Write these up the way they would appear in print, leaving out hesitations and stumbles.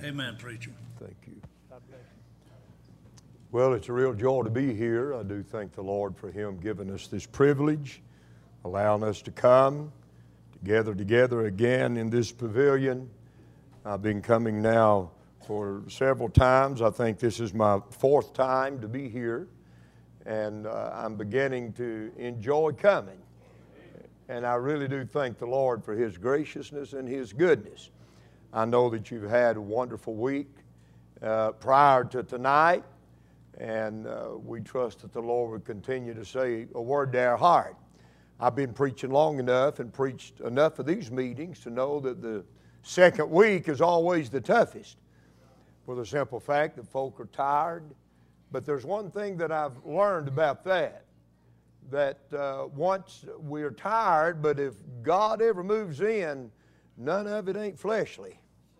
Amen, preacher. Thank you. Well, it's a real joy to be here. I do thank the Lord for Him giving us this privilege, allowing us to come together again in this pavilion. I've been coming now for several times. I think this is my fourth time to be here, and I'm beginning to enjoy coming. And I really do thank the Lord for His graciousness and His goodness. I know that you've had a wonderful week prior to tonight, and we trust that the Lord will continue to say a word to our heart. I've been preaching long enough and preached enough of these meetings to know that the second week is always the toughest, for the simple fact that folk are tired. But there's one thing that I've learned about that once we're tired, but if God ever moves in, none of it ain't fleshly.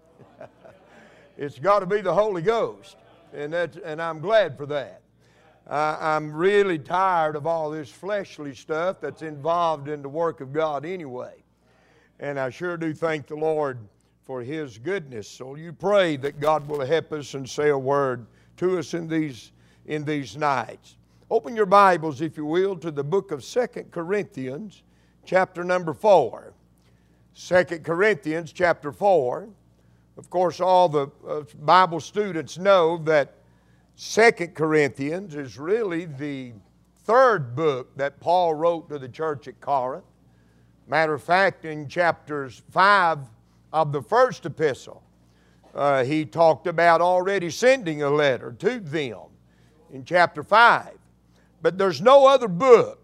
It's got to be the Holy Ghost, and I'm glad for that. I'm really tired of all this fleshly stuff that's involved in the work of God anyway. And I sure do thank the Lord for His goodness. So you pray that God will help us and say a word to us in these nights. Open your Bibles, if you will, to the book of 2 Corinthians, chapter number 4. 2 Corinthians, chapter 4. Of course, all the Bible students know that 2 Corinthians is really the third book that Paul wrote to the church at Corinth. Matter of fact, in chapters 5 of the first epistle, he talked about already sending a letter to them in chapter 5. But there's no other book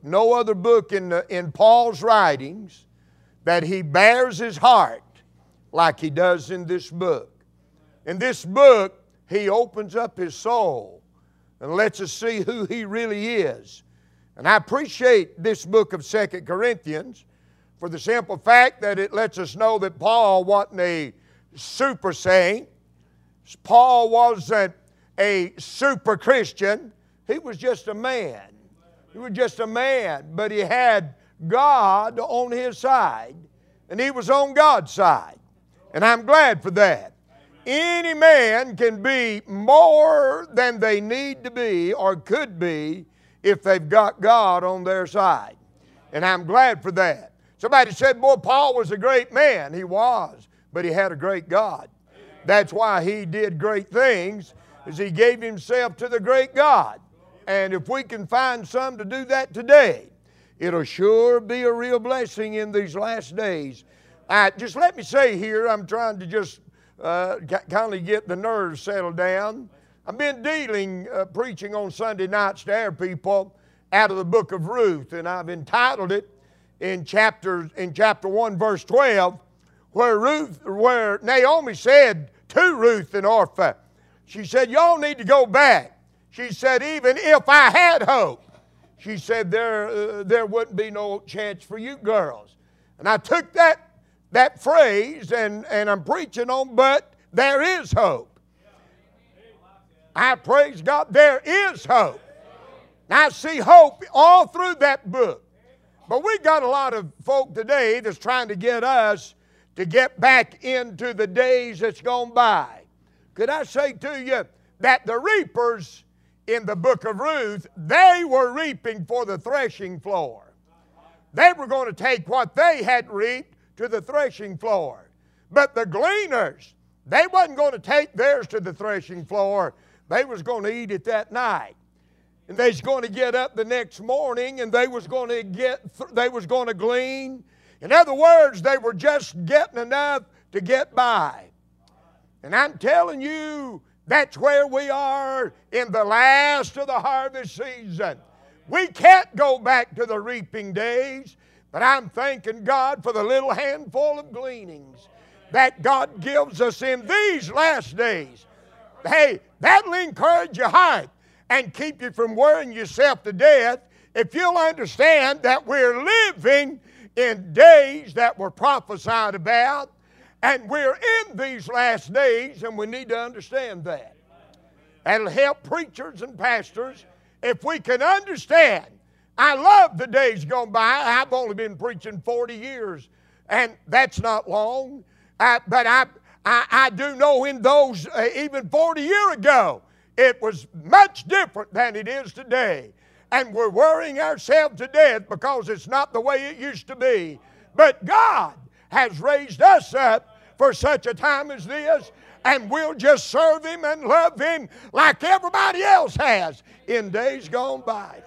in Paul's writings that he bears his heart like he does in this book. In this book, he opens up his soul and lets us see who he really is. And I appreciate this book of 2 Corinthians for the simple fact that it lets us know that Paul wasn't a super saint. Paul wasn't a super Christian. He was just a man. He was just a man, but he had God on his side, and he was on God's side. And I'm glad for that. Any man can be more than they need to be or could be if they've got God on their side. And I'm glad for that. Somebody said, boy, Paul was a great man. He was, but he had a great God. That's why he did great things, is he gave himself to the great God. And if we can find some to do that today, it'll sure be a real blessing in these last days. Just let me say here, I'm trying to just kind of get the nerves settled down. I've been preaching on Sunday nights to our people out of the book of Ruth, and I've entitled it in chapter 1, verse 12, where Naomi said to Ruth and Orpah, she said, y'all need to go back. She said, even if I had hope, she said, there wouldn't be no chance for you girls. And I took that phrase and I'm preaching on, but there is hope. I praise God, there is hope. And I see hope all through that book. But we got a lot of folk today that's trying to get us to get back into the days that's gone by. Could I say to you that the reapers in the book of Ruth, they were reaping for the threshing floor. They were going to take what they had reaped to the threshing floor. But the gleaners, they wasn't going to take theirs to the threshing floor. They was going to eat it that night. And they was going to get up the next morning and they was going to glean. In other words, they were just getting enough to get by. And I'm telling you, that's where we are in the last of the harvest season. We can't go back to the reaping days, but I'm thanking God for the little handful of gleanings that God gives us in these last days. Hey, that'll encourage your heart and keep you from worrying yourself to death if you'll understand that we're living in days that were prophesied about. And we're in these last days, and we need to understand that. That'll help preachers and pastors if we can understand. I love the days gone by. I've only been preaching 40 years, and that's not long. But I do know in those, even 40 years ago, it was much different than it is today. And we're worrying ourselves to death because it's not the way it used to be. But God has raised us up for such a time as this, and we'll just serve Him and love Him like everybody else has in days gone by.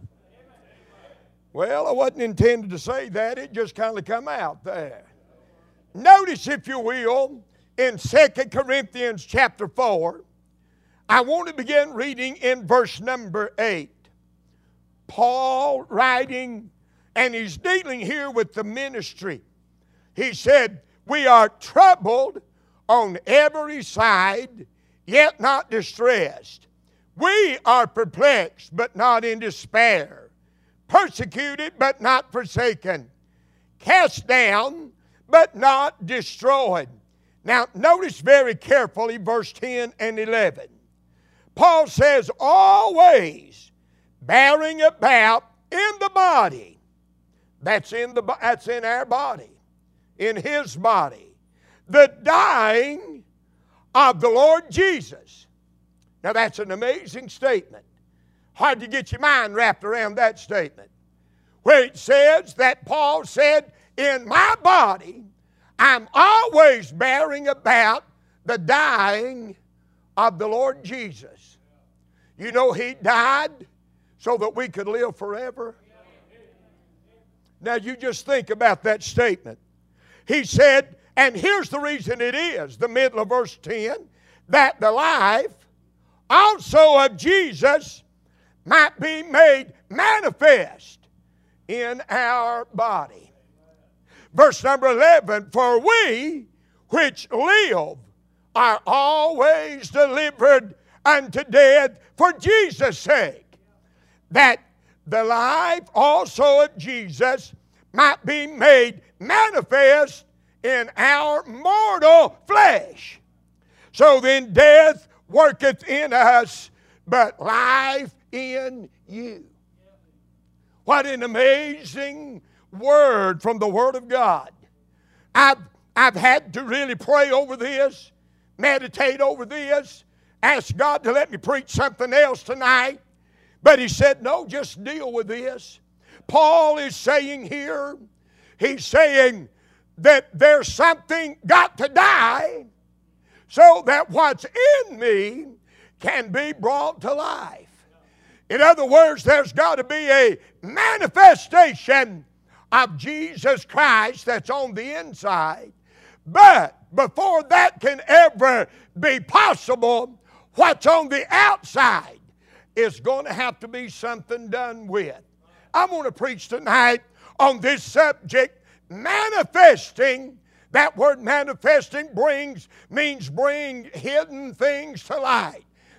Well, I wasn't intended to say that. It just kind of come out there. Notice, if you will, in 2 Corinthians chapter 4, I want to begin reading in verse number 8. Paul writing, and he's dealing here with the ministry. He said, we are troubled on every side, yet not distressed. We are perplexed, but not in despair. Persecuted, but not forsaken. Cast down, but not destroyed. Now, notice very carefully verse 10 and 11. Paul says, always bearing about in the body. That's in our body. In His body. The dying of the Lord Jesus. Now that's an amazing statement. Hard to get your mind wrapped around that statement. Where it says that Paul said, in my body, I'm always bearing about the dying of the Lord Jesus. You know, He died so that we could live forever. Now you just think about that statement. He said, and here's the reason it is, the middle of verse 10, that the life also of Jesus might be made manifest in our body. Verse number 11, for we which live are always delivered unto death for Jesus' sake, that the life also of Jesus might be made manifest in our mortal flesh. So then death worketh in us, but life in you. What an amazing word from the Word of God. I've had to really pray over this, meditate over this, ask God to let me preach something else tonight. But He said, no, just deal with this. Paul is saying here, he's saying that there's something got to die so that what's in me can be brought to life. In other words, there's got to be a manifestation of Jesus Christ that's on the inside. But before that can ever be possible, what's on the outside is going to have to be something done with. I'm going to preach tonight on this subject, manifesting. That word manifesting means bring hidden things to light.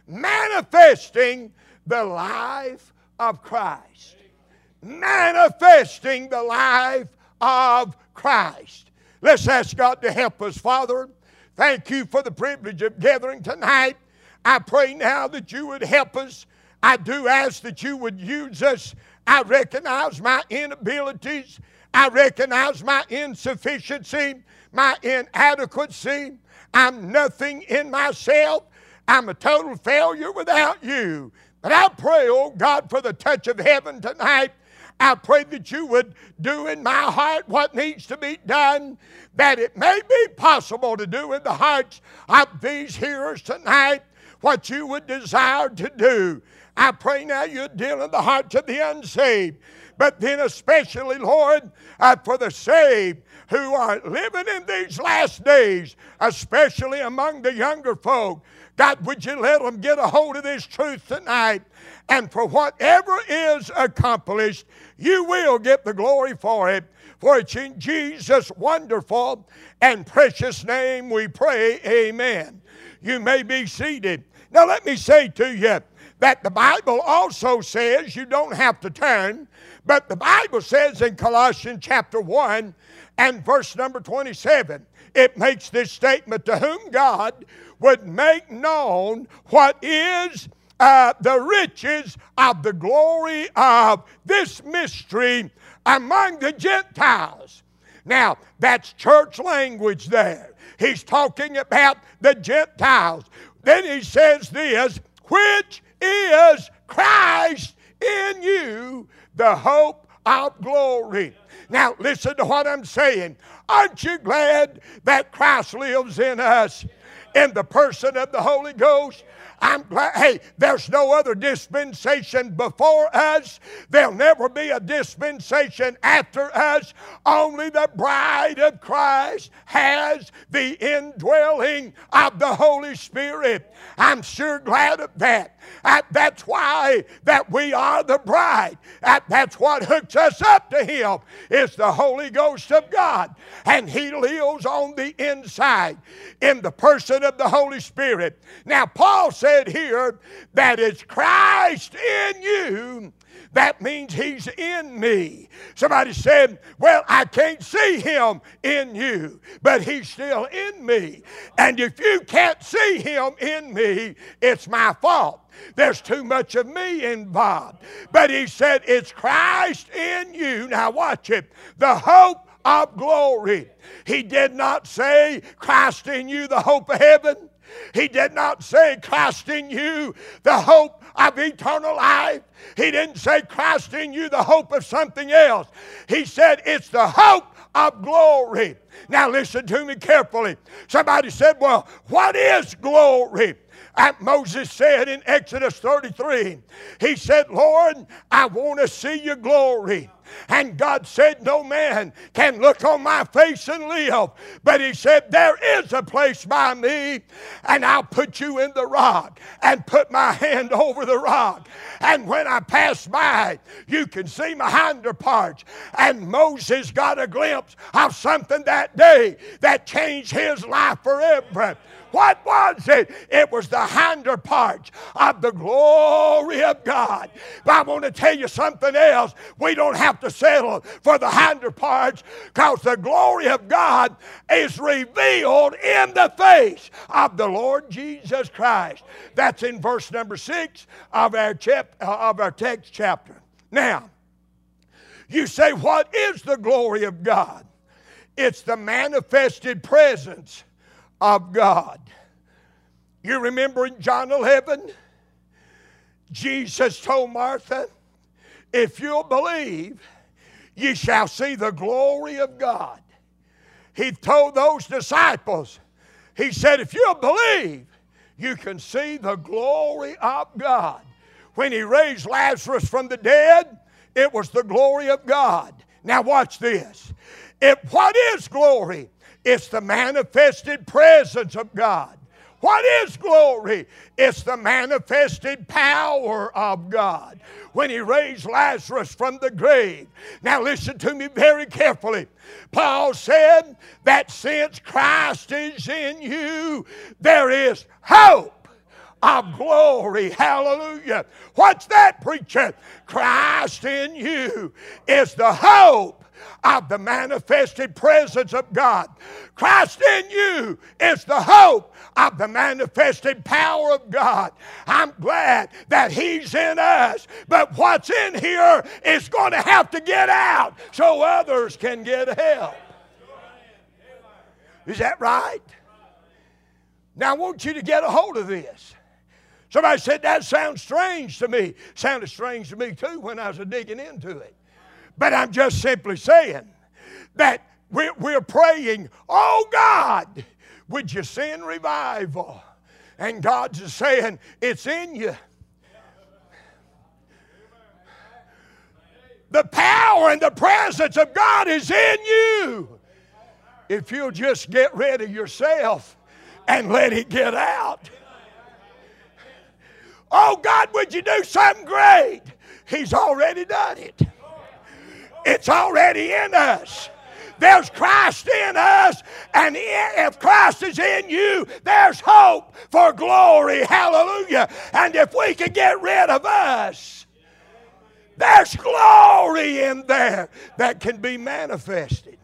Manifesting the life of Christ. Manifesting the life of Christ. Let's ask God to help us. Father, thank You for the privilege of gathering tonight. I pray now that You would help us. I do ask that You would use us. I recognize my inabilities. I recognize my insufficiency, my inadequacy. I'm nothing in myself. I'm a total failure without You. But I pray, oh God, for the touch of heaven tonight. I pray that You would do in my heart what needs to be done, that it may be possible to do in the hearts of these hearers tonight what You would desire to do. I pray now You deal in the hearts of the unsaved, but then especially, Lord, for the saved who are living in these last days, especially among the younger folk. God, would You let them get a hold of this truth tonight? And for whatever is accomplished, You will get the glory for it. For it's in Jesus' wonderful and precious name we pray, amen. You may be seated. Now let me say to you that the Bible also says, you don't have to turn, but the Bible says in Colossians chapter 1 and verse number 27, it makes this statement, to whom God would make known what is the riches of the glory of this mystery among the Gentiles. Now, that's church language there. He's talking about the Gentiles. Then he says this, which is Christ in you, the hope of glory. Now listen to what I'm saying. Aren't you glad that Christ lives in us in the person of the Holy Ghost? I'm glad. Hey, there's no other dispensation before us. There'll never be a dispensation after us. Only the bride of Christ has the indwelling of the Holy Spirit. I'm sure glad of that. That's why that we are the bride. That's what hooks us up to Him, is the Holy Ghost of God. And He lives on the inside in the person of the Holy Spirit. Now, Paul said here that it's Christ in you. That means He's in me. Somebody said, well, I can't see Him in you, but He's still in me. And if you can't see Him in me, it's my fault. There's too much of me involved. But he said, it's Christ in you. Now watch it. The hope of glory. He did not say Christ in you, the hope of heaven. He did not say Christ in you, the hope of eternal life. He didn't say Christ in you, the hope of something else. He said it's the hope of glory. Now listen to me carefully. Somebody said, well, what is glory? Moses said in Exodus 33, he said, Lord, I want to see your glory. And God said, no man can look on my face and live. But He said, there is a place by me, and I'll put you in the rock and put my hand over the rock. And when I pass by, you can see my hinder parts. And Moses got a glimpse of something that day that changed his life forever. What was it? It was the hinder parts of the glory of God. But I want to tell you something else. We don't have to settle for the hinder parts, because the glory of God is revealed in the face of the Lord Jesus Christ. That's in verse number 6 of our text chapter. Now, you say, what is the glory of God? It's the manifested presence of God. You remember in John 11, Jesus told Martha, if you'll believe, ye shall see the glory of God. He told those disciples, He said, if you'll believe, you can see the glory of God. When He raised Lazarus from the dead, it was the glory of God. Now watch this. What is glory? It's the manifested presence of God. What is glory? It's the manifested power of God. When He raised Lazarus from the grave. Now listen to me very carefully. Paul said that since Christ is in you, there is hope of glory. Hallelujah. What's that, preacher? Christ in you is the hope of the manifested presence of God. Christ in you is the hope of the manifested power of God. I'm glad that He's in us, but what's in here is going to have to get out so others can get help. Is that right? Now I want you to get a hold of this. Somebody said, that sounds strange to me. Sounded strange to me too when I was digging into it. But I'm just simply saying that we're praying, oh God, would you send revival? And God's just saying, it's in you. The power and the presence of God is in you. If you'll just get rid of yourself and let it get out. Oh God, would you do something great? He's already done it. It's already in us. There's Christ in us, and if Christ is in you, there's hope for glory. Hallelujah. And if we can get rid of us, there's glory in there that can be manifested.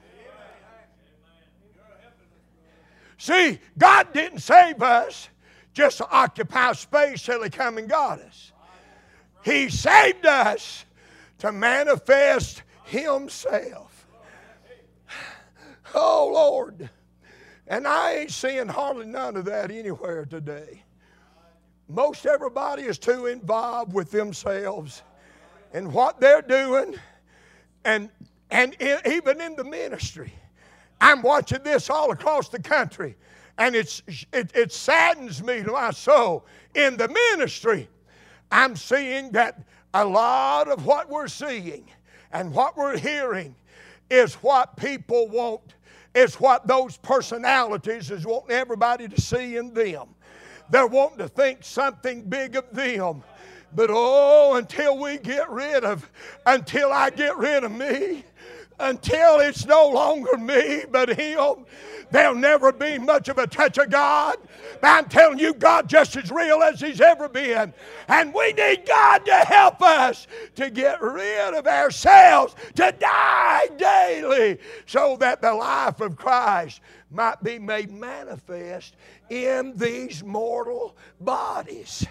See, God didn't save us just to occupy space till He come and got us. He saved us to manifest Himself. Oh, Lord. And I ain't seeing hardly none of that anywhere today. Most everybody is too involved with themselves and what they're doing, and even in the ministry. I'm watching this all across the country, and it saddens me to my soul. In the ministry, I'm seeing that a lot of what we're seeing and what we're hearing is what people want. It's what those personalities is wanting everybody to see in them. They're wanting to think something big of them. But until I get rid of me, until it's no longer me but Him, there'll never be much of a touch of God. But I'm telling you, God's just as real as He's ever been. And we need God to help us to get rid of ourselves, to die daily, so that the life of Christ might be made manifest in these mortal bodies.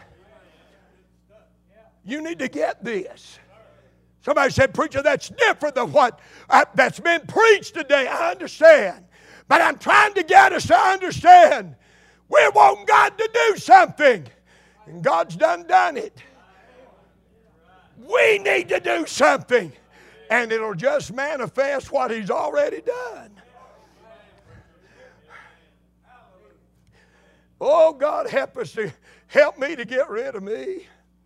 You need to get this. Somebody said, preacher, that's different than what that's been preached today. I understand. But I'm trying to get us to understand. We want God to do something. And God's done it. We need to do something. And it'll just manifest what He's already done. Oh, God, help me to get rid of me.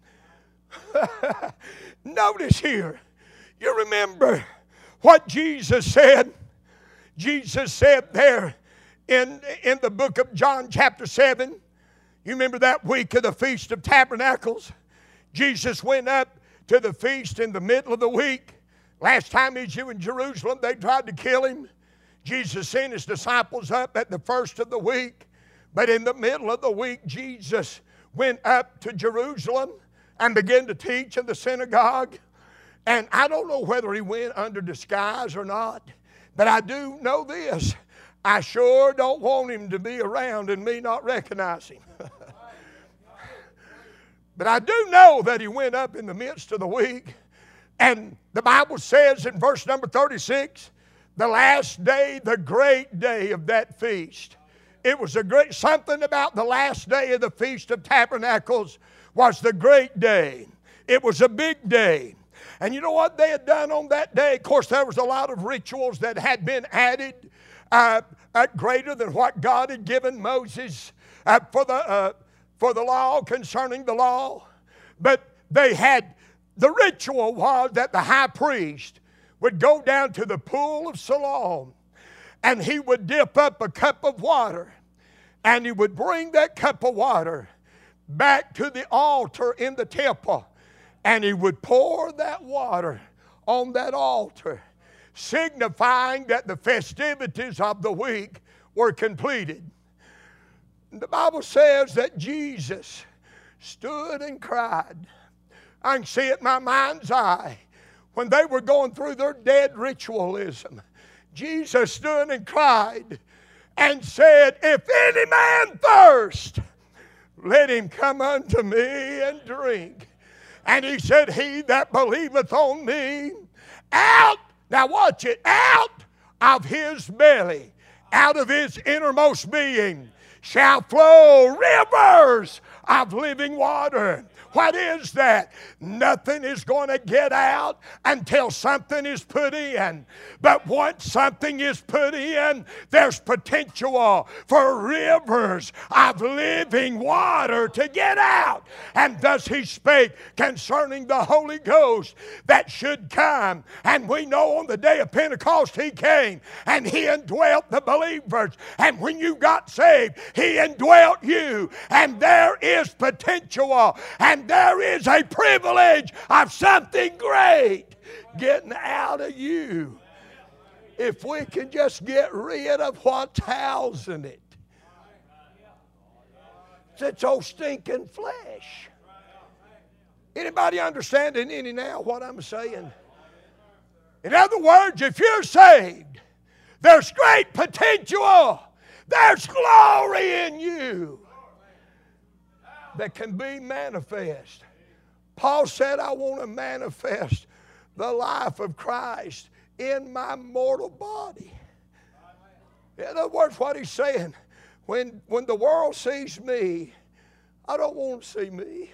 Notice here, you remember what Jesus said? Jesus said there in the book of John chapter 7. You remember that week of the Feast of Tabernacles? Jesus went up to the feast in the middle of the week. Last time He was in Jerusalem, they tried to kill Him. Jesus sent His disciples up at the first of the week. But in the middle of the week, Jesus went up to Jerusalem and began to teach in the synagogue. And I don't know whether He went under disguise or not, but I do know this. I sure don't want Him to be around and me not recognize Him. But I do know that He went up in the midst of the week. And the Bible says in verse number 36, the last day, the great day of that feast. It was something about the last day of the Feast of Tabernacles was the great day. It was a big day. And you know what they had done on that day? Of course, there was a lot of rituals that had been added greater than what God had given Moses for the law, concerning the law. But the ritual was that the high priest would go down to the pool of Siloam, and he would dip up a cup of water, and he would bring that cup of water back to the altar in the temple, and he would pour that water on that altar, signifying that the festivities of the week were completed. The Bible says that Jesus stood and cried. I can see it in my mind's eye. When they were going through their dead ritualism, Jesus stood and cried and said, if any man thirst, let him come unto me and drink. And He said, he that believeth on me, out, now watch it, out of his belly, out of his innermost being, shall flow rivers of living water. What is that? Nothing is going to get out until something is put in. But once something is put in, there's potential for rivers of living water to get out. And thus He spake concerning the Holy Ghost that should come. And we know on the day of Pentecost He came and He indwelt the believers. And when you got saved, He indwelt you. And there is potential, and there is a privilege of something great getting out of you. If we can just get rid of what's housing it. It's old stinking flesh. Anybody understanding any now what I'm saying? In other words, if you're saved, there's great potential. There's glory in you that can be manifest. Paul said, I want to manifest the life of Christ in my mortal body. In other words, what he's saying, when the world sees me, I don't want to see me.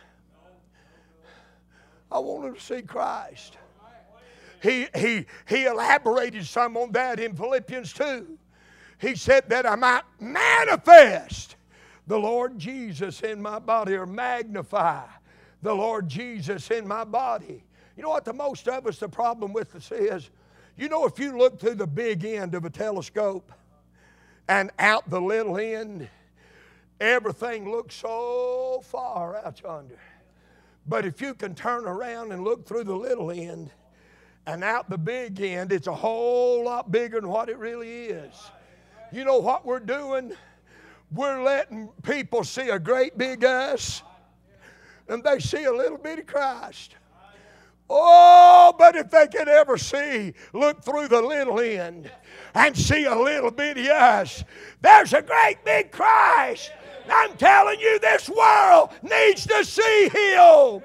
I want them to see Christ. He elaborated some on that in Philippians 2. He said that I might manifest the Lord Jesus in my body, or magnify the Lord Jesus in my body. You know what the most of us, the problem with us is? You know, if you look through the big end of a telescope and out the little end, everything looks so far out yonder. But if you can turn around and look through the little end and out the big end, it's a whole lot bigger than what it really is. You know what we're doing? We're letting people see a great big us, and they see a little bitty Christ. Oh, but if they could ever look through the little end and see a little bitty us, there's a great big Christ. I'm telling you, this world needs to see Him.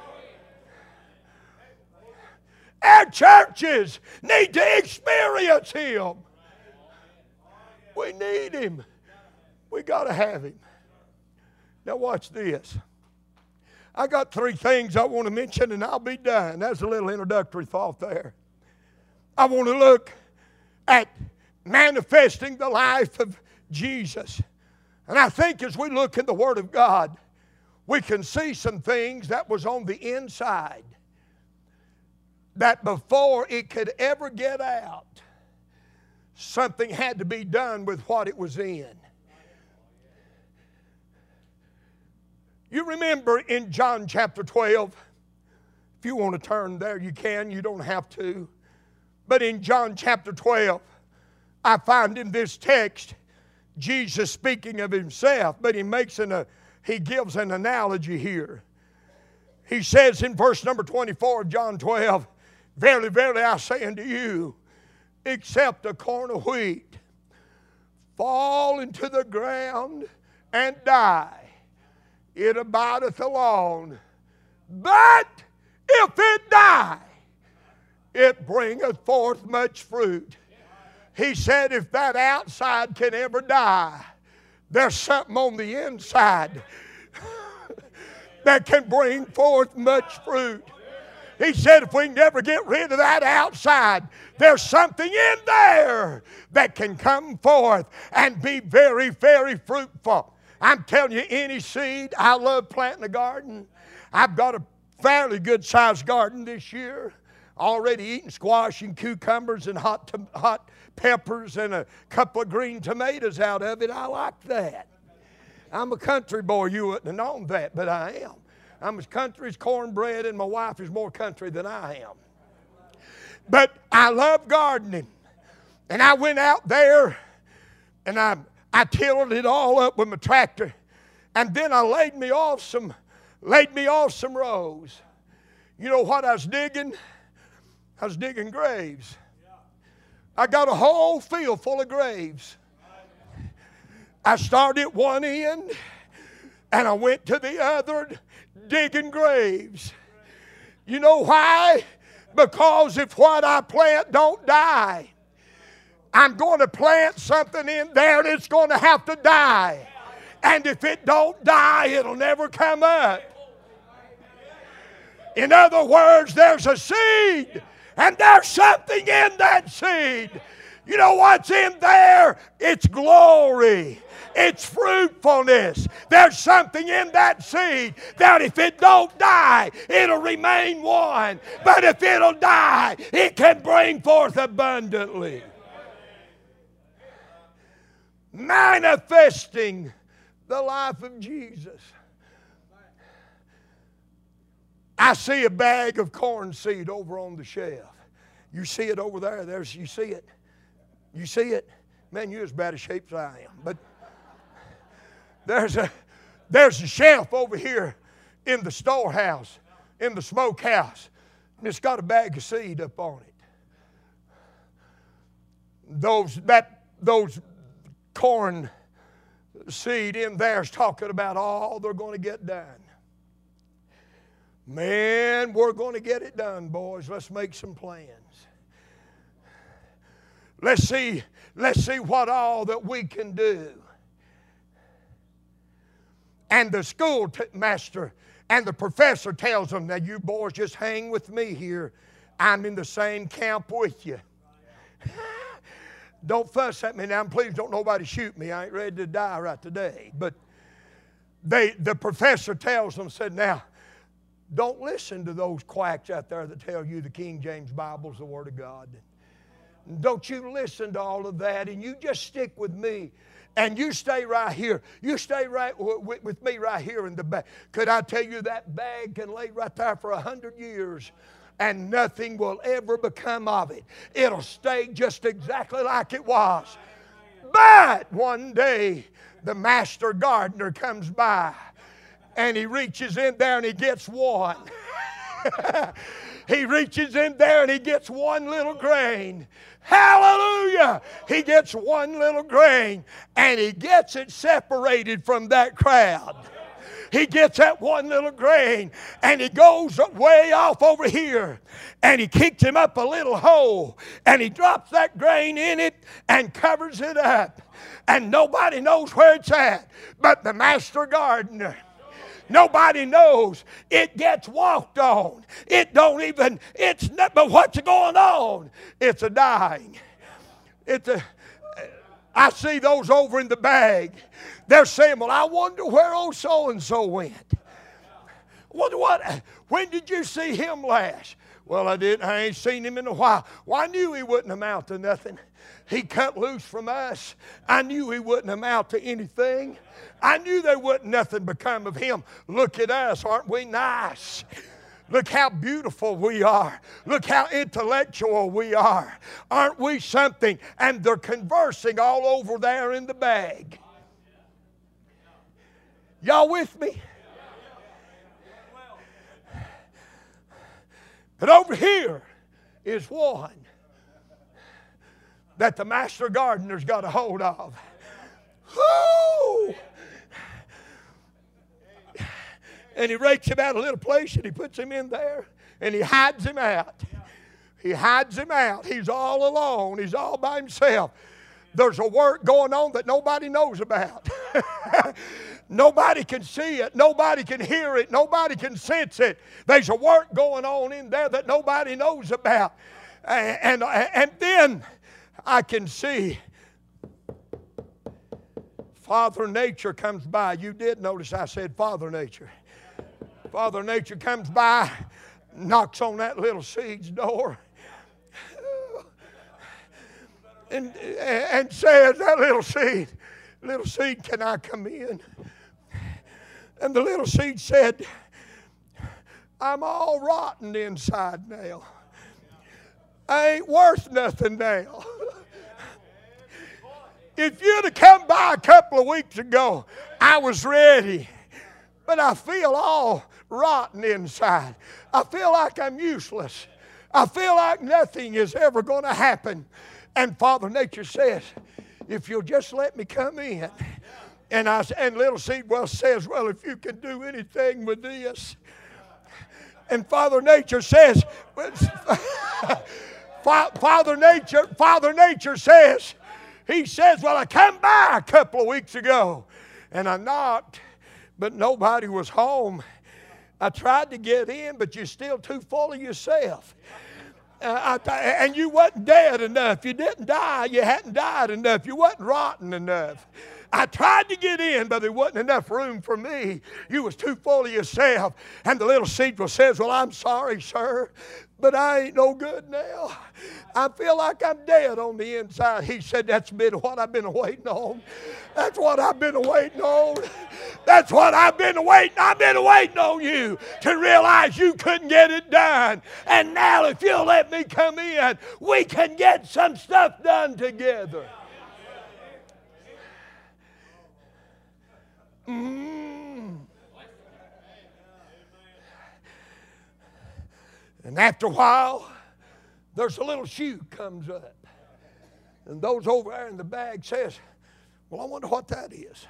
Our churches need to experience Him. We need Him. We got to have Him. Now watch this. I got 3 things I want to mention and I'll be done. That's a little introductory thought there. I want to look at manifesting the life of Jesus. And I think as we look in the Word of God, we can see some things that was on the inside that before it could ever get out, something had to be done with what it was in. You remember in John chapter 12, if you want to turn there, you can. You don't have to. But in John chapter 12, I find in this text Jesus speaking of Himself, but He gives an analogy here. He says in verse number 24 of John 12, "Verily, verily, I say unto you, except a corn of wheat fall into the ground and die, it abideth alone. But if it die, it bringeth forth much fruit." He said if that outside can ever die, there's something on the inside that can bring forth much fruit. He said if we can never get rid of that outside, there's something in there that can come forth and be very, very fruitful. I'm telling you, any seed, I love planting a garden. I've got a fairly good-sized garden this year. Already eating squash and cucumbers and hot peppers and a couple of green tomatoes out of it. I like that. I'm a country boy. You wouldn't have known that, but I am. I'm as country as cornbread, and my wife is more country than I am. But I love gardening. And I went out there, and I tilled it all up with my tractor. And then I laid me off some rows. You know what I was digging? I was digging graves. I got a whole field full of graves. I started at one end, and I went to the other digging graves. You know why? Because if what I plant don't die, I'm going to plant something in there and it's going to have to die. And if it don't die, it'll never come up. In other words, there's a seed, and there's something in that seed. You know what's in there? It's glory. It's fruitfulness. There's something in that seed that if it don't die, it'll remain one. But if it'll die, it can bring forth abundantly. Manifesting the life of Jesus. I see a bag of corn seed over on the shelf. You see it over there? You see it? You see it? Man, you're as bad a shape as I am. But there's a shelf over here in the storehouse, in the smokehouse, and it's got a bag of seed up on it. Those corn seed in there is talking about all they're going to get done. Man, we're going to get it done, boys. Let's make some plans. Let's see what all that we can do. And the schoolmaster and the professor tells them, now you boys just hang with me here. I'm in the same camp with you. Don't fuss at me now. Please don't nobody shoot me. I ain't ready to die right today. But the professor tells them, said, now, don't listen to those quacks out there that tell you the King James Bible is the Word of God. Don't you listen to all of that, and you just stick with me. And you stay right here. You stay right with me right here in the bag. Could I tell you that bag can lay right there for 100 years and nothing will ever become of it. It'll stay just exactly like it was. But one day the master gardener comes by and he reaches in there and he gets one. He reaches in there and he gets one little grain. Hallelujah! He gets one little grain and he gets it separated from that crowd. He gets that one little grain and he goes way off over here and he kicks him up a little hole and he drops that grain in it and covers it up. And nobody knows where it's at but the master gardener. Nobody knows. It gets walked on. It don't even, it's not, but what's going on? It's a dying. I see those over in the bag. They're saying, well, I wonder where old so-and-so went. When did you see him last? Well, I didn't. I ain't seen him in a while. Well, I knew he wouldn't amount to nothing. He cut loose from us. I knew he wouldn't amount to anything. I knew there wouldn't nothing become of him. Look at us. Aren't we nice? Look how beautiful we are. Look how intellectual we are. Aren't we something? And they're conversing all over there in the bag. Y'all with me? But over here is one that the master gardener's got a hold of. Woo! And he rakes him out a little place and he puts him in there and he hides him out. He hides him out. He's all alone. He's all by himself. There's a work going on that nobody knows about. Nobody can see it. Nobody can hear it. Nobody can sense it. There's a work going on in there that nobody knows about. And then I can see Father Nature comes by. You did notice I said Father Nature. Father Nature comes by, knocks on that little seed's door, and says, that little seed, can I come in? And the little seed said, I'm all rotten inside now. I ain't worth nothing now. If you'd have come by a couple of weeks ago, I was ready. But I feel all rotten inside. I feel like I'm useless. I feel like nothing is ever going to happen. And Father Nature says, if you'll just let me come in. And little seed says, well, if you can do anything with this. And Father Nature says, Father Nature says, he says, well, I come by a couple of weeks ago and I knocked, but nobody was home. I tried to get in, but you're still too full of yourself. And you wasn't dead enough. You didn't die. You hadn't died enough. You wasn't rotten enough. I tried to get in, but there wasn't enough room for me. You was too full of yourself. And the little seed says, well, I'm sorry, sir, but I ain't no good now. I feel like I'm dead on the inside. He said, that's been what I've been waiting on. That's what I've been waiting on. That's what I've been waiting. I've been waiting on you to realize you couldn't get it done. And now if you'll let me come in, we can get some stuff done together. And after a while, there's a little shoe comes up. And those over there in the bag says, well, I wonder what that is.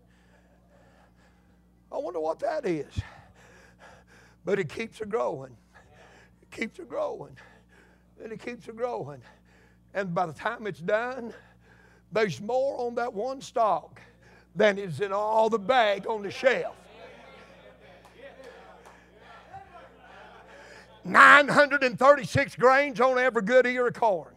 I wonder what that is. But it keeps a growing. It keeps a growing. And it keeps a growing. And by the time it's done, there's more on that one stalk than is in all the bag on the shelf. 936 grains on every good ear of corn.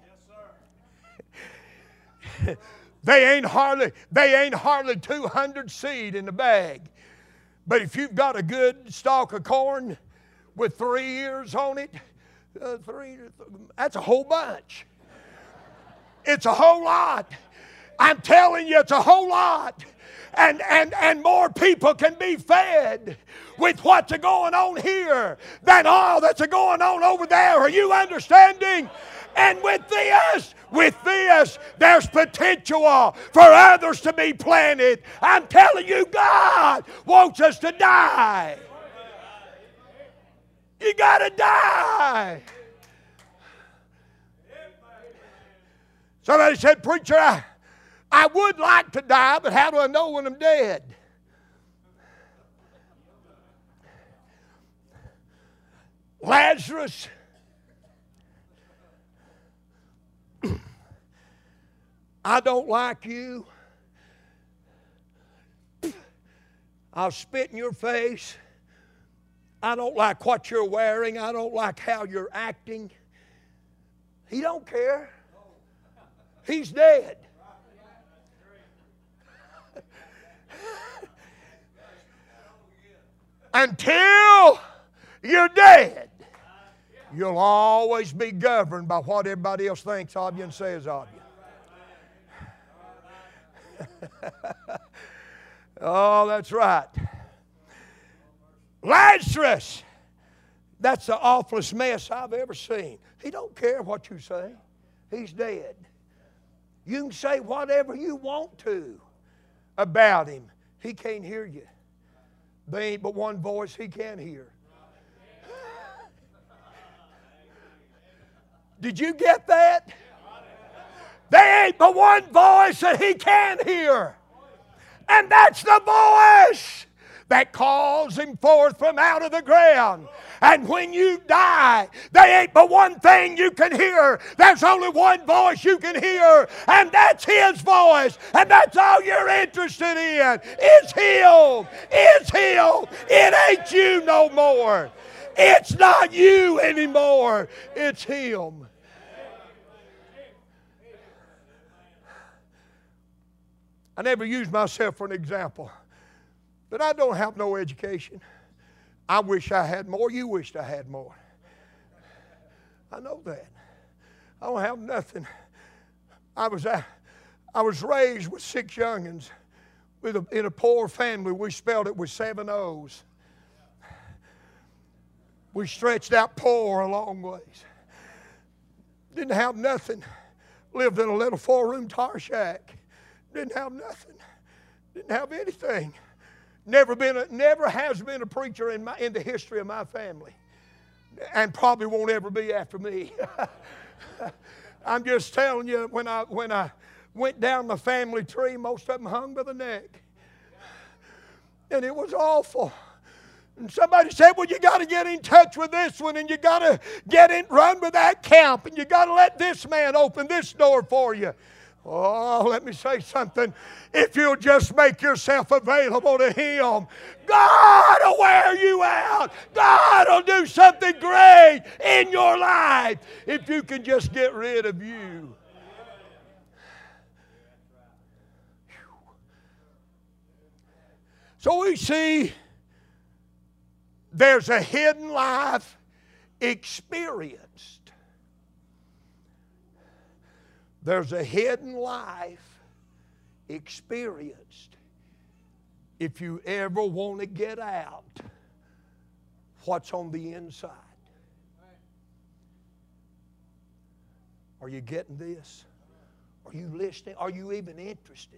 They ain't hardly 200 seed in the bag. But if you've got a good stalk of corn with 3 ears on it, that's a whole bunch. It's a whole lot. I'm telling you, it's a whole lot. And more people can be fed with what's going on here than all that's going on over there. Are you understanding? And with this, there's potential for others to be planted. I'm telling you, God wants us to die. You got to die. Somebody said, "Preacher, I would like to die, but how do I know when I'm dead?" Lazarus, I don't like you. I'll spit in your face. I don't like what you're wearing. I don't like how you're acting. He don't care. He's dead. Until you're dead, you'll always be governed by what everybody else thinks of you and says of you. Oh, that's right. Lazarus, that's the awfulest mess I've ever seen. He don't care what you say. He's dead. You can say whatever you want to about him. He can't hear you. There ain't but one voice he can hear. Did you get that? There ain't but one voice that he can hear. And that's the voice that calls him forth from out of the ground. And when you die, there ain't but one thing you can hear. There's only one voice you can hear, and that's his voice. And that's all you're interested in. It's him. It's him. It ain't you no more. It's not you anymore. It's him. I never use myself for an example, but I don't have no education. I wish I had more. You wished I had more. I know that. I don't have nothing. I was raised with 6 youngins in a poor family. We spelled it with 7 O's. We stretched out poor a long ways. Didn't have nothing. Lived in a little 4-room tar shack. Didn't have nothing. Didn't have anything. Never has been a preacher in the history of my family, and probably won't ever be after me. I'm just telling you, when I went down the family tree, most of them hung by the neck, and it was awful. And somebody said, "Well, you got to get in touch with this one, and you got to run with that camp, and you got to let this man open this door for you." Oh, let me say something. If you'll just make yourself available to him, God will wear you out. God will do something great in your life if you can just get rid of you. So we see there's a hidden life experienced. There's a hidden life experienced. If you ever want to get out what's on the inside. Are you getting this? Are you listening? Are you even interested?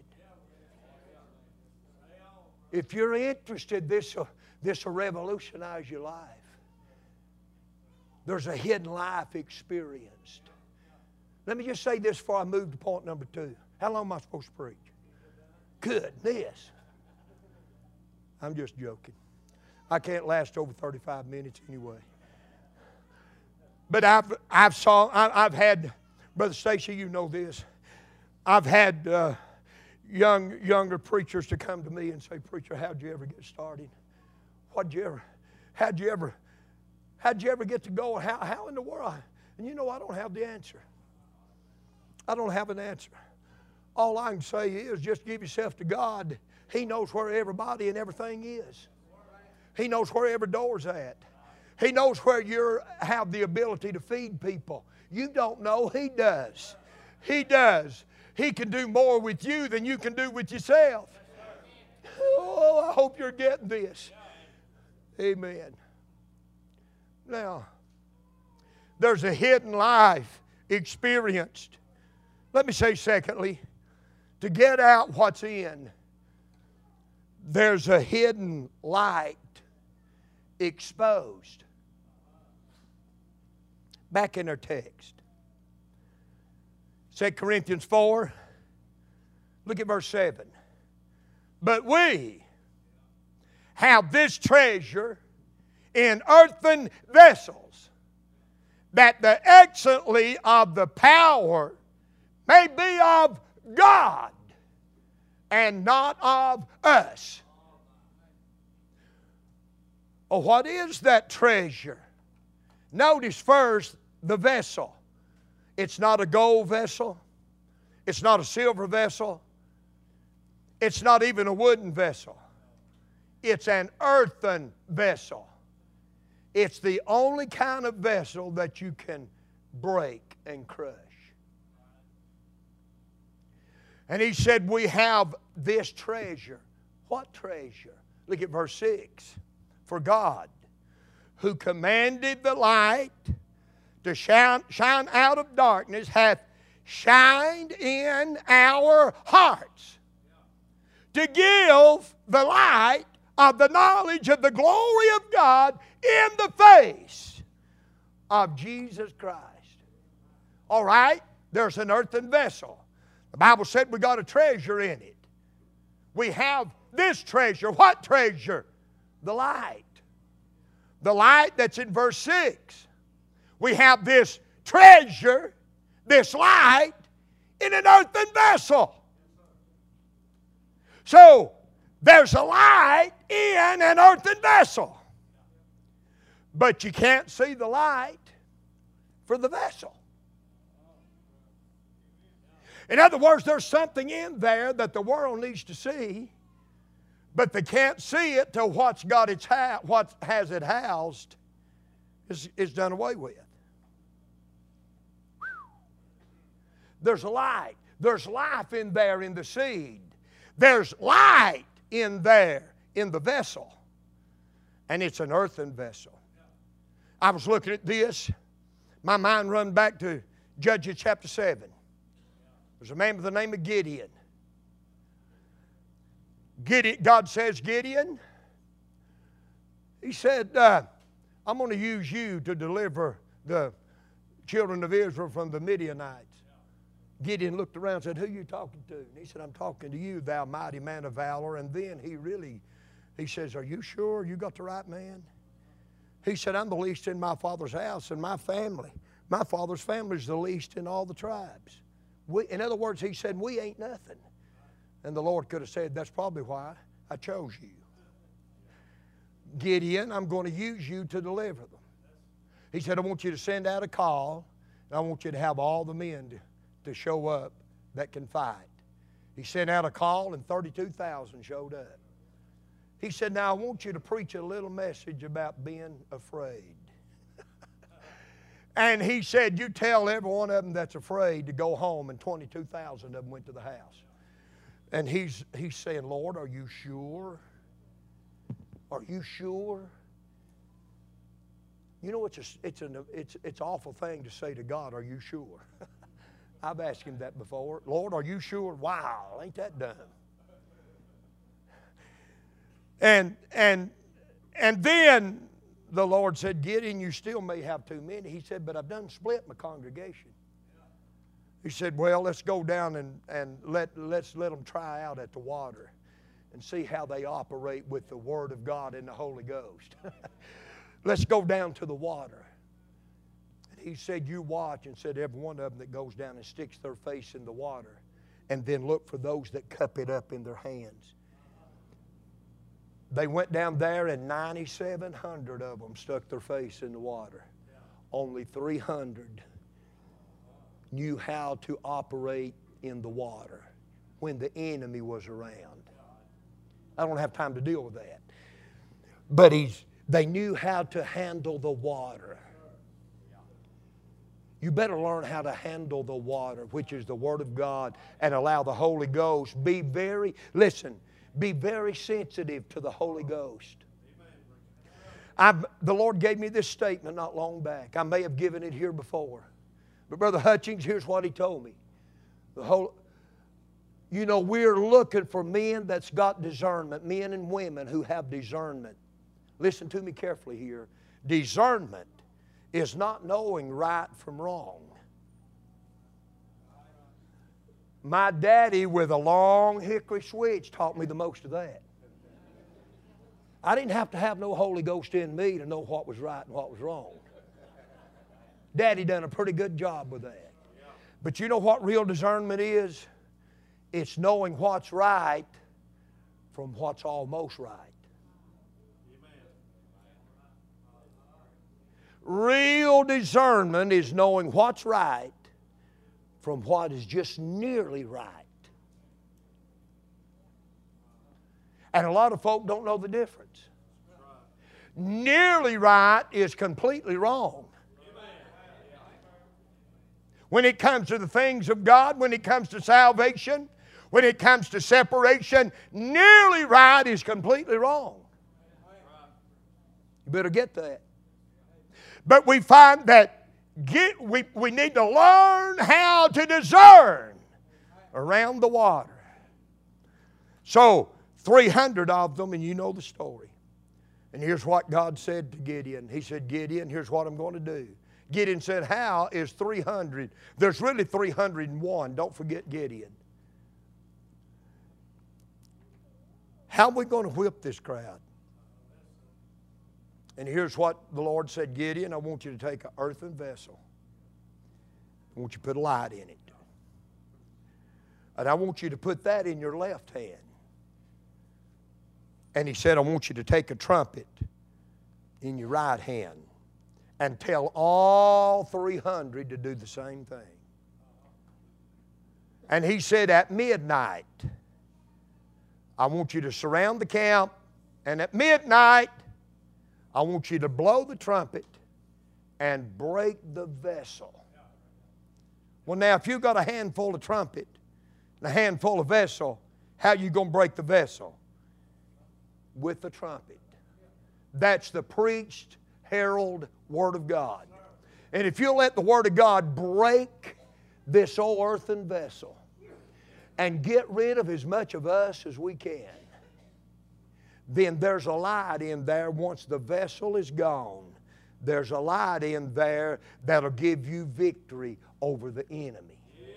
If you're interested, this will revolutionize your life. There's a hidden life experienced. Let me just say this before I move to point number 2. How long am I supposed to preach? Goodness. I'm just joking. I can't last over 35 minutes anyway. But I've had Brother Stacy, you know this. I've had younger preachers to come to me and say, "Preacher, how'd you ever get started? How'd you ever get to go? How in the world?" And you know, I don't have the answer. I don't have an answer. All I can say is just give yourself to God. He knows where everybody and everything is. He knows where every door's at. He knows where you have the ability to feed people. You don't know. He does. He does. He can do more with you than you can do with yourself. Oh, I hope you're getting this. Amen. Now, there's a hidden life experienced. Let me say secondly, to get out what's in, there's a hidden light exposed. Back in our text. 2 Corinthians 4, look at verse 7. But we have this treasure in earthen vessels, that the excellency of the power may be of God and not of us. Oh, what is that treasure? Notice first the vessel. It's not a gold vessel. It's not a silver vessel. It's not even a wooden vessel. It's an earthen vessel. It's the only kind of vessel that you can break and crush. And he said, we have this treasure. What treasure? Look at verse 6. For God, who commanded the light to shine out of darkness, hath shined in our hearts to give the light of the knowledge of the glory of God in the face of Jesus Christ. All right, there's an earthen vessel. The Bible said we got a treasure in it. We have this treasure. What treasure? The light. The light that's in verse 6. We have this treasure, this light, in an earthen vessel. So, there's a light in an earthen vessel. But you can't see the light for the vessel. In other words, there's something in there that the world needs to see, but they can't see it till what has it housed is done away with. There's a light. There's life in there in the seed. There's light in there in the vessel. And it's an earthen vessel. I was looking at this. My mind run back to Judges chapter 7. There's a man by the name of Gideon. God says, Gideon, he said, I'm going to use you to deliver the children of Israel from the Midianites. Gideon looked around and said, who are you talking to? And he said, I'm talking to you, thou mighty man of valor. And then he says, are you sure you got the right man? He said, I'm the least in my father's house and my family. My father's family is the least in all the tribes. In other words, he said, we ain't nothing. And the Lord could have said, that's probably why I chose you. Gideon, I'm going to use you to deliver them. He said, I want you to send out a call, and I want you to have all the men to show up that can fight. He sent out a call, and 32,000 showed up. He said, now I want you to preach a little message about being afraid. And he said, you tell every one of them that's afraid to go home, and 22,000 of them went to the house. And he's saying, Lord, are you sure? Are you sure? You know, it's an awful thing to say to God, are you sure? I've asked him that before. Lord, are you sure? Wow, ain't that dumb? And then the Lord said, Gideon, you still may have too many. He said, but I've done split my congregation. He said, well, let's go down and let's let them try out at the water and see how they operate with the Word of God and the Holy Ghost. Let's go down to the water. And he said, you watch, and said every one of them that goes down and sticks their face in the water, and then look for those that cup it up in their hands. They went down there, and 9,700 of them stuck their face in the water. Only 300 knew how to operate in the water when the enemy was around. I don't have time to deal with that. But they knew how to handle the water. You better learn how to handle the water, which is the Word of God, and allow the Holy Ghost. Be very sensitive to the Holy Ghost. The Lord gave me this statement not long back. I may have given it here before. But Brother Hutchings, here's what he told me. We're looking for men that's got discernment, men and women who have discernment. Listen to me carefully here. Discernment is not knowing right from wrong. My daddy with a long hickory switch taught me the most of that. I didn't have to have no Holy Ghost in me to know what was right and what was wrong. Daddy done a pretty good job with that. But you know what real discernment is? It's knowing what's right from what's almost right. Real discernment is knowing what's right from what is just nearly right. And a lot of folk don't know the difference. Nearly right is completely wrong. When it comes to the things of God, when it comes to salvation, when it comes to separation, nearly right is completely wrong. You better get that. But we find that we need to learn how to discern around the water. So, 300 of them, and you know the story. And here's what God said to Gideon. He said, Gideon, here's what I'm going to do. Gideon said, how is 300? There's really 301. Don't forget Gideon. How are we going to whip this crowd? And here's what the Lord said, Gideon, I want you to take an earthen vessel. I want you to put a light in it. And I want you to put that in your left hand. And he said, I want you to take a trumpet in your right hand and tell all 300 to do the same thing. And he said, at midnight, I want you to surround the camp, and at midnight, I want you to blow the trumpet and break the vessel. Well, now, if you've got a handful of trumpet and a handful of vessel, how are you going to break the vessel? With the trumpet. That's the preached, herald Word of God. And if you'll let the Word of God break this old earthen vessel and get rid of as much of us as we can, then there's a light in there once the vessel is gone. There's a light in there that'll give you victory over the enemy.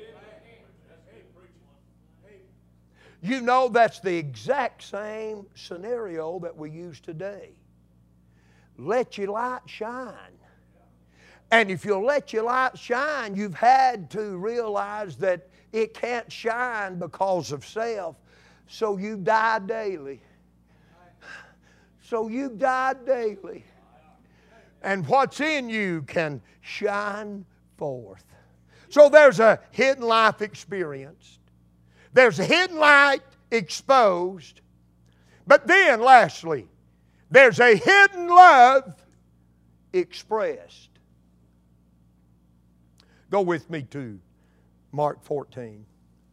You know, that's the exact same scenario that we use today. Let your light shine. And if you'll let your light shine, you've had to realize that it can't shine because of self. So you die daily. So you die daily. And what's in you can shine forth. So there's a hidden life experienced. There's a hidden light exposed. But then, lastly, there's a hidden love expressed. Go with me to Mark 14.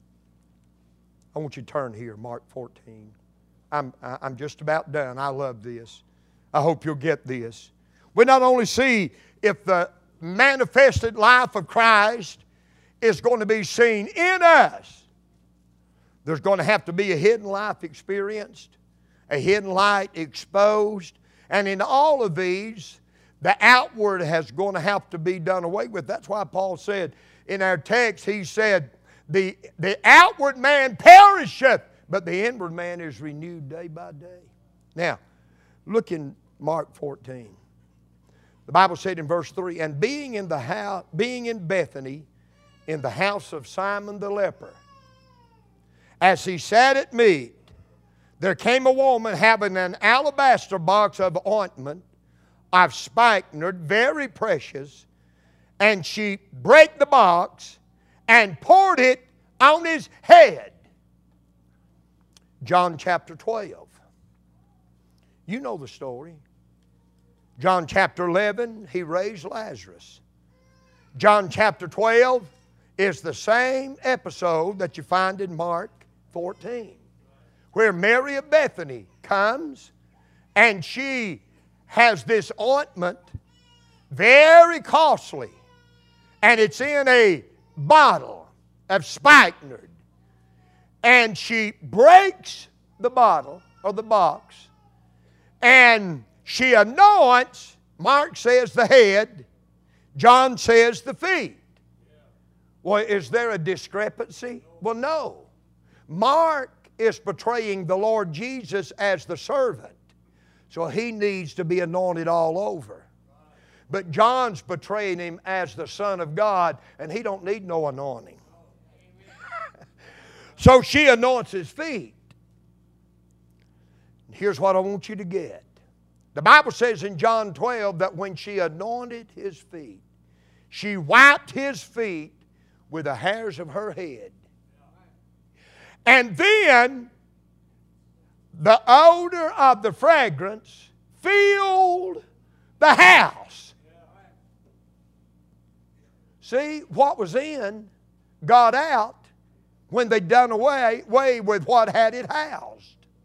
I want you to turn here, Mark 14. I'm just about done. I love this. I hope you'll get this. We not only see if the manifested life of Christ is going to be seen in us, there's going to have to be a hidden life experienced, a hidden light exposed, and in all of these, the outward has going to have to be done away with. That's why Paul said in our text, he said, the outward man perisheth, but the inward man is renewed day by day. Now, look in Mark 14. The Bible said in verse 3, and being in Bethany, in the house of Simon the leper, as he sat at meat, there came a woman having an alabaster box of ointment of spikenard, very precious, and she brake the box and poured it on his head. John chapter 12. You know the story. John chapter 11, he raised Lazarus. John chapter 12 is the same episode that you find in Mark 14, where Mary of Bethany comes and she has this ointment, very costly, and it's in a bottle of spikenard. And she breaks the bottle or the box, and she anoints, Mark says the head, John says the feet. Well, is there a discrepancy? Well, no. Mark is portraying the Lord Jesus as the servant, so he needs to be anointed all over. But John's portraying him as the Son of God, and he don't need no anointing. So she anoints his feet. Here's what I want you to get. The Bible says in John 12 that when she anointed his feet, she wiped his feet with the hairs of her head. And then the odor of the fragrance filled the house. See, what was in got out when they done away with what had it housed.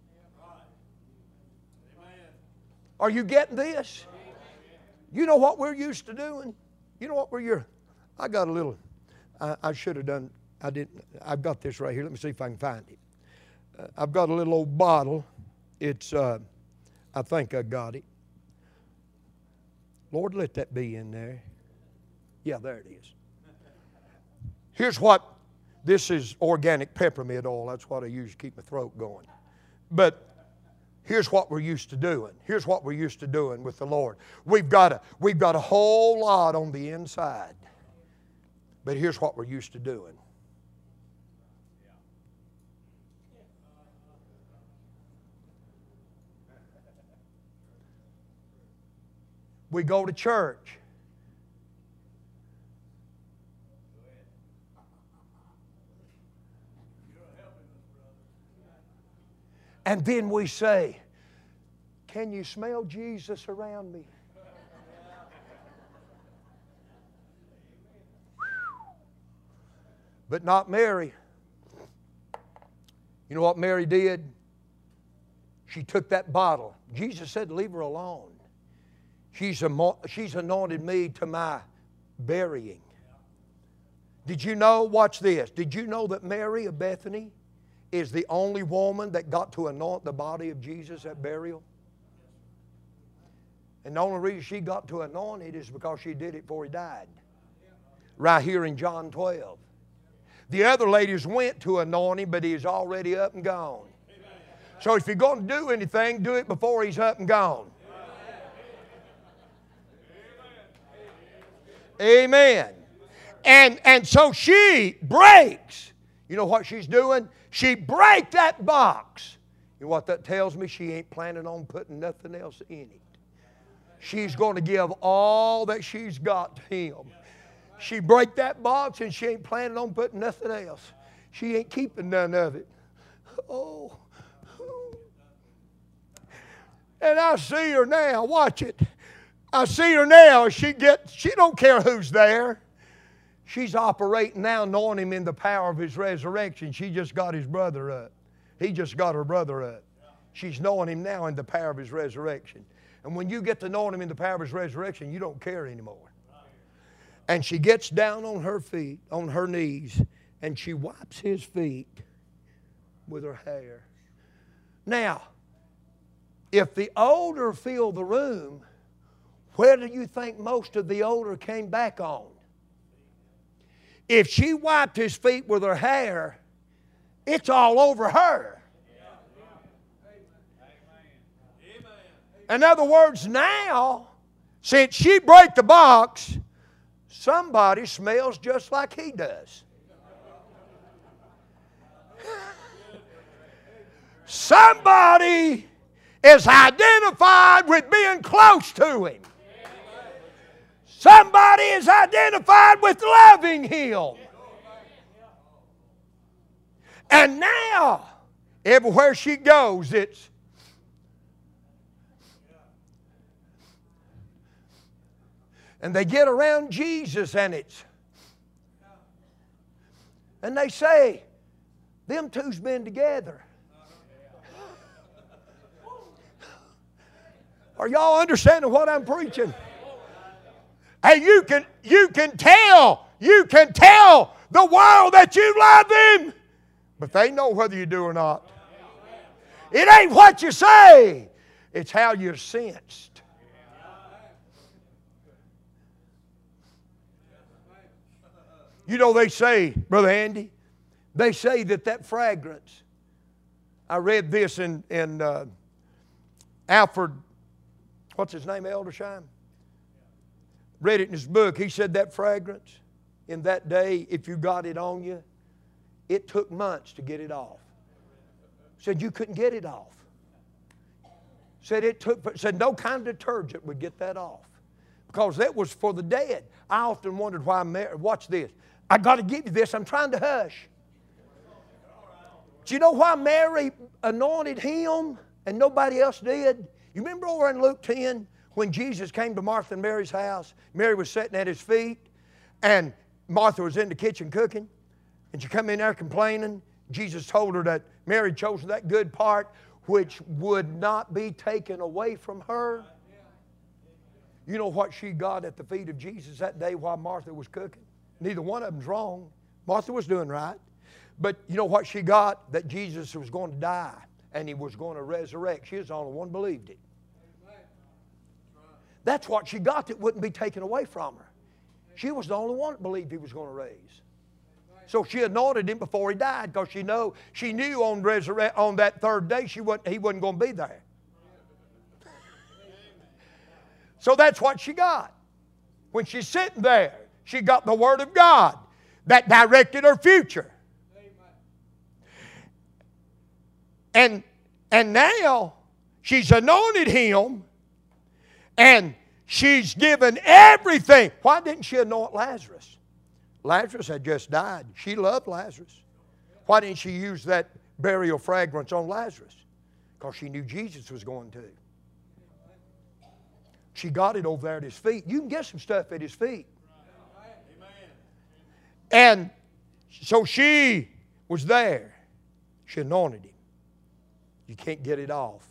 Are you getting this? You know what we're used to doing? You know what I got a little, I should have done, I didn't, I've got this right here. Let me see if I can find it. I've got a little old bottle. It's, I think I got it. Lord, let that be in there. Yeah, there it is. Here's what, this is organic peppermint oil. That's what I use to keep my throat going. But here's what we're used to doing. Here's what we're used to doing with the Lord. We've got a whole lot on the inside. But here's what we're used to doing. We go to church. And then we say, can you smell Jesus around me? But not Mary. You know what Mary did? She took that bottle. Jesus said, leave her alone. She's anointed me to my burying. Did you know, watch this, did you know that Mary of Bethany is the only woman that got to anoint the body of Jesus at burial? And the only reason she got to anoint it is because she did it before he died. Right here in John 12. The other ladies went to anoint him, but he's already up and gone. So if you're going to do anything, do it before he's up and gone. Amen. And so she breaks. You know what she's doing? She break that box. You know what that tells me? She ain't planning on putting nothing else in it. She's going to give all that she's got to him. She break that box and she ain't planning on putting nothing else. She ain't keeping none of it. Oh. And I see her now. Watch it. I see her now. She don't care who's there. She's operating now, knowing him in the power of his resurrection. She just got his brother up. He just got her brother up. She's knowing him now in the power of his resurrection. And when you get to knowing him in the power of his resurrection, you don't care anymore. And she gets down on her feet, on her knees, and she wipes his feet with her hair. Now, if the odor filled the room, where do you think most of the odor came back on? If she wiped his feet with her hair, it's all over her. In other words, now since she break the box, somebody smells just like he does. Somebody is identified with being close to Him. Somebody is identified with loving Him. And now, everywhere she goes, it's and they get around Jesus and they say, them two's been together. Are y'all understanding what I'm preaching? Hey, you can tell the world that you love Him, but they know whether you do or not. It ain't what you say, it's how you're sensed. You know, they say, Brother Andy, they say that fragrance, I read this in Alfred, what's his name, Eldersheim? Read it in his book. He said that fragrance in that day, if you got it on you, it took months to get it off. Said you couldn't get it off. Said no kind of detergent would get that off. Because that was for the dead. I often wondered why Mary, watch this. I got to give you this. I'm trying to hush. Do you know why Mary anointed Him and nobody else did? You remember over in Luke 10 when Jesus came to Martha and Mary's house? Mary was sitting at His feet and Martha was in the kitchen cooking. And she come in there complaining. Jesus told her that Mary chose that good part which would not be taken away from her. You know what she got at the feet of Jesus that day while Martha was cooking? Neither one of them's wrong. Martha was doing right. But you know what she got? That Jesus was going to die and He was going to resurrect. She was the only one who believed it. That's what she got that wouldn't be taken away from her. She was the only one that believed He was going to raise. So she anointed Him before He died because she knew on that third day He wasn't going to be there. So that's what she got. When she's sitting there, she got the Word of God that directed her future. And now she's anointed Him and she's given everything. Why didn't she anoint Lazarus? Lazarus had just died. She loved Lazarus. Why didn't she use that burial fragrance on Lazarus? Because she knew Jesus was going to. She got it over there at His feet. You can get some stuff at His feet. And so she was there. She anointed Him. You can't get it off.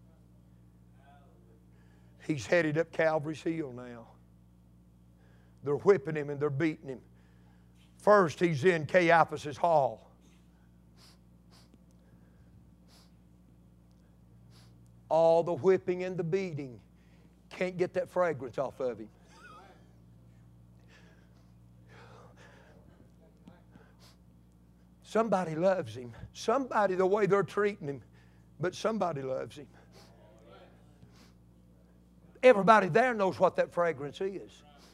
He's headed up Calvary's Hill now. They're whipping Him and they're beating Him. First, He's in Caiaphas' hall. All the whipping and the beating can't get that fragrance off of Him. Somebody loves Him. Somebody, the way they're treating Him, but somebody loves Him. Everybody there knows what that fragrance is.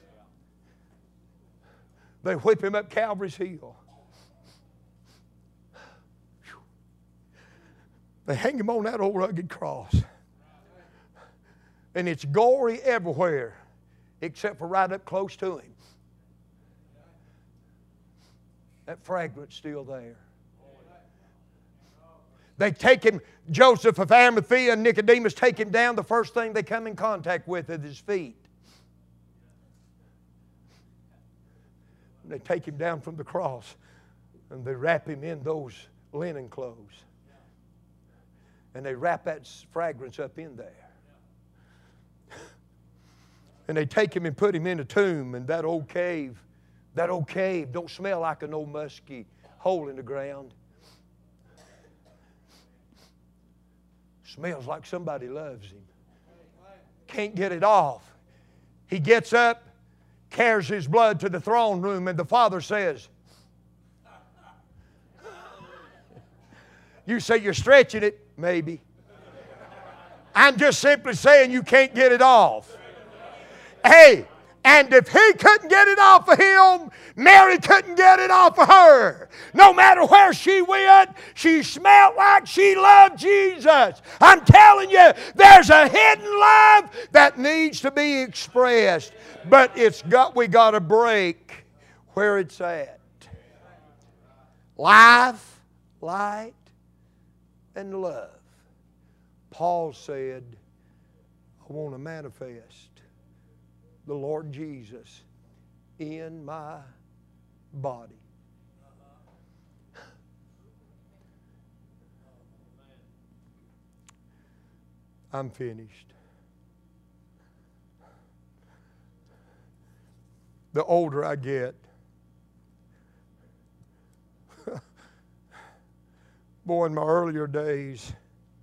They whip Him up Calvary's Hill. They hang Him on that old rugged cross. And it's gory everywhere except for right up close to Him. That fragrance still there. They take Him, Joseph of Arimathea and Nicodemus take Him down. The first thing they come in contact with is His feet. And they take Him down from the cross and they wrap Him in those linen clothes. And they wrap that fragrance up in there. And they take Him and put Him in a tomb, and that old cave don't smell like an old musky hole in the ground. Smells like somebody loves Him. Can't get it off. He gets up, carries His blood to the throne room, and the Father says, you say you're stretching it, maybe. I'm just simply saying you can't get it off. Hey, and if he couldn't get it off of him, Mary couldn't get it off of her. No matter where she went, she smelled like she loved Jesus. I'm telling you, there's a hidden love that needs to be expressed. But we got to break where it's at. Life, light, and love. Paul said, I want to manifest the Lord Jesus in my body. I'm finished. The older I get, boy, in my earlier days,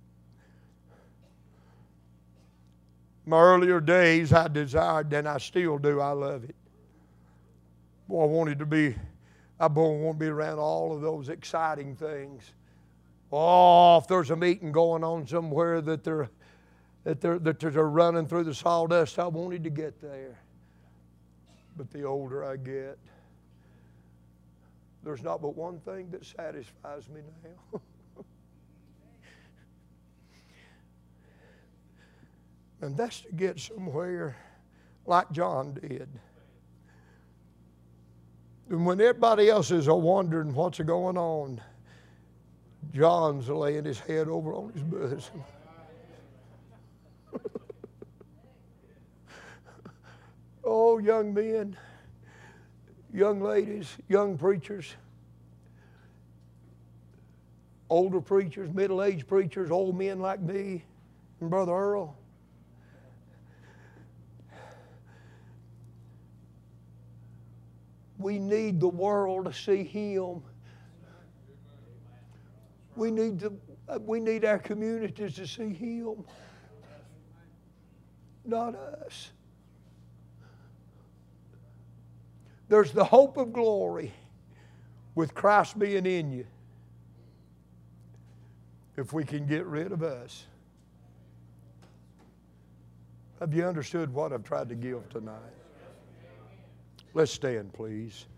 I desired, and I still do, I love it. Boy, I want to be around all of those exciting things. Oh, if there's a meeting going on somewhere that they're running through the sawdust, I wanted to get there. But the older I get, there's not but one thing that satisfies me now. And that's to get somewhere like John did. And when everybody else is wondering what's going on, John's laying his head over on his bosom. Oh, young men, young ladies, young preachers, older preachers, middle-aged preachers, old men like me and Brother Earl. We need the world to see Him. We need our communities to see Him, not us. There's the hope of glory with Christ being in you if we can get rid of us. Have you understood what I've tried to give tonight? Let's stand, please.